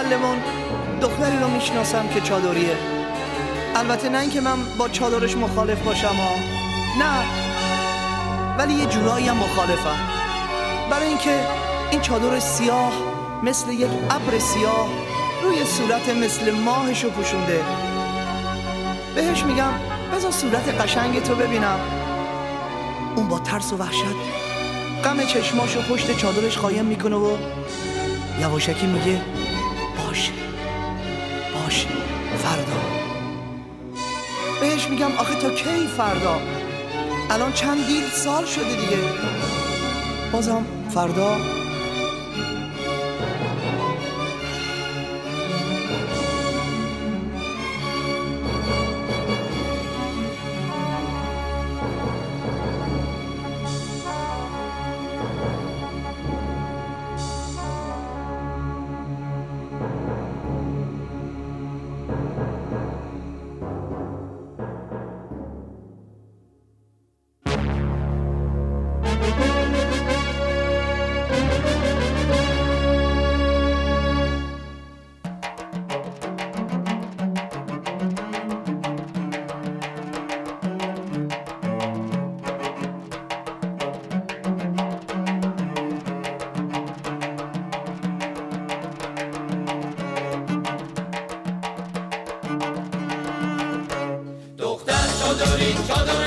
محلمون دختری رو میشناسم که چادریه. البته نه اینکه من با چادرش مخالف باشم ها، نه، ولی یه جورایی هم مخالفم. برای اینکه این چادر سیاه مثل یک ابر سیاه روی صورت مثل ماهشو پوشونده. بهش میگم بذار صورت قشنگ تو ببینم. اون با ترس و وحشت غم چشماشو پشت چادرش قایم میکنه و یواشکی میگه باشه فردا. بهش میگم آخه تا کی فردا؟ الان چندین سال شده دیگه. بازم فردا. چادری